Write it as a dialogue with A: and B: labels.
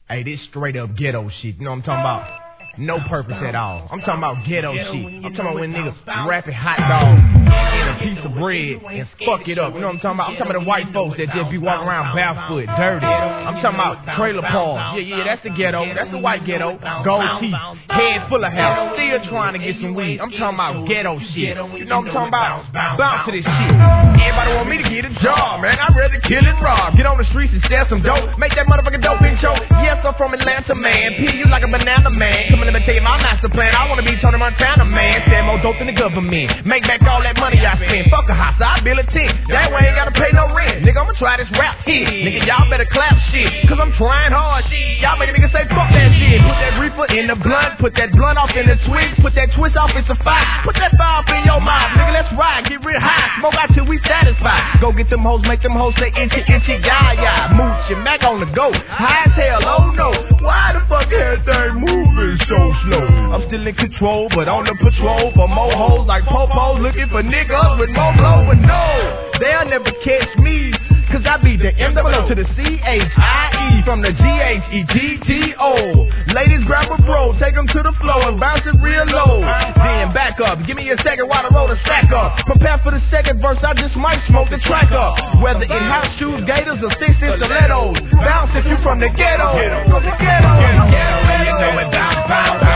A: Hey, this straight up ghetto shit. You know what I'm talking about? No purpose at all. I'm talking about ghetto shit. I'm talking about when niggas wrapping hot dogs in a piece of bread and fuck it up. You know what I'm talking about? I'm talking about the white folks that just be walking around barefoot, dirty. I'm talking about trailer parks. Yeah, that's the ghetto. That's the white ghetto. Gold teeth, head full of hair, still trying to get some weed. I'm talking about ghetto shit. You know what I'm talking about? Bounce to this shit. Everybody want me to get a job, man. I'd rather kill and rob. Get on the streets and sell some dope. Make that motherfucking dope bitch show. Yes, I'm from Atlanta, man. Peel you like a banana, man. Let me tell you my master plan. I wanna be Tony Montana, man. Sell more dope than the government. Make back all that money I spend. Fuck a house, I build a tent. That way I ain't gotta pay no rent. Nigga, I'ma try this rap hit. Nigga, y'all better clap shit, cause I'm trying hard shit. Y'all make a nigga say fuck that shit. Put that reefer in the blunt. Put that blunt off in the twist. Put that twist off in some fire. Put that fire off in your mouth. Nigga, let's ride. Get real high. Smoke out till we satisfied. Go get them hoes. Make them hoes say itchy, itchy, yah. Mooch your Mac on the go. High as hell, oh no. Why the fuck everything moving so slow? I'm still in control, but on the patrol for more hoes like Popo, looking for niggas with more blow. But no, they'll never catch me, cause I be the M-double-O to the C-H-I-E, from the G-H-E-T-T-O. Ladies, grab a bro, take them to the floor and bounce it real low. Then back up, give me a second while I roll the stack up. Prepare for the second verse, I just might smoke the track up. Whether in house shoes, gators, or 6-inch stilettos, bounce if you from the ghetto. From the ghetto, you know it, bounce.